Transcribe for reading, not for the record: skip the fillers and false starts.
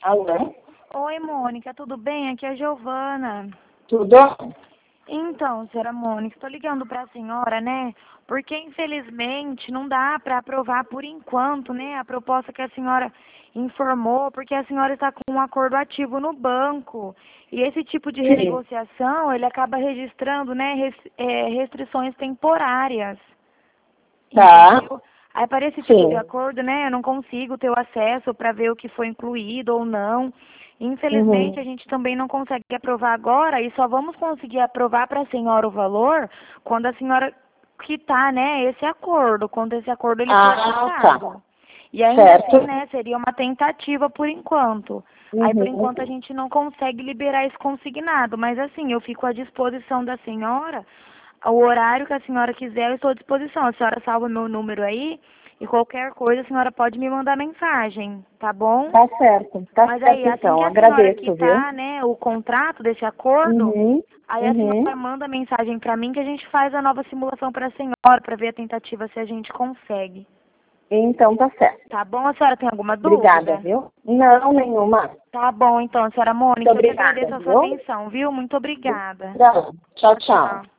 Alô? Oi, Mônica, tudo bem? Aqui é a Giovana. Tudo? Então, senhora Mônica, estou ligando para a senhora, né? Porque, infelizmente, não dá para aprovar por enquanto, né? A proposta que a senhora informou, porque a senhora está com um acordo ativo no banco. E esse tipo de Sim. renegociação, ele acaba registrando, né, restrições temporárias. Tá. Entendeu? Aí, para esse tipo de Sim. acordo, né, eu não consigo ter o acesso para ver o que foi incluído ou não. Infelizmente, Uhum. a gente também não consegue aprovar agora e só vamos conseguir aprovar para a senhora o valor quando a senhora quitar, né, esse acordo, quando esse acordo ele for Tá. quitado. E ainda assim, Certo. né, seria uma tentativa por enquanto. Aí, por Uhum. enquanto, a gente não consegue liberar esse consignado, mas assim, eu fico à disposição da senhora. O horário que a senhora quiser, eu estou à disposição. A senhora salva meu número aí e qualquer coisa a senhora pode me mandar mensagem, tá bom? Tá certo. Tá Mas certo, aí, assim então. que a senhora Agradeço, viu? quitar, né, o contrato desse acordo, Uhum. aí a Uhum. senhora manda mensagem para mim que a gente faz a nova simulação para a senhora, para ver a tentativa se a gente consegue. Então tá certo. Tá bom? A senhora tem alguma Obrigada, dúvida? viu? Não, nenhuma. Tá bom, então, senhora Muito Mônica, eu que obrigada, agradeço a sua viu? atenção, viu? Muito obrigada. Tchau, Tchau, tchau. tchau.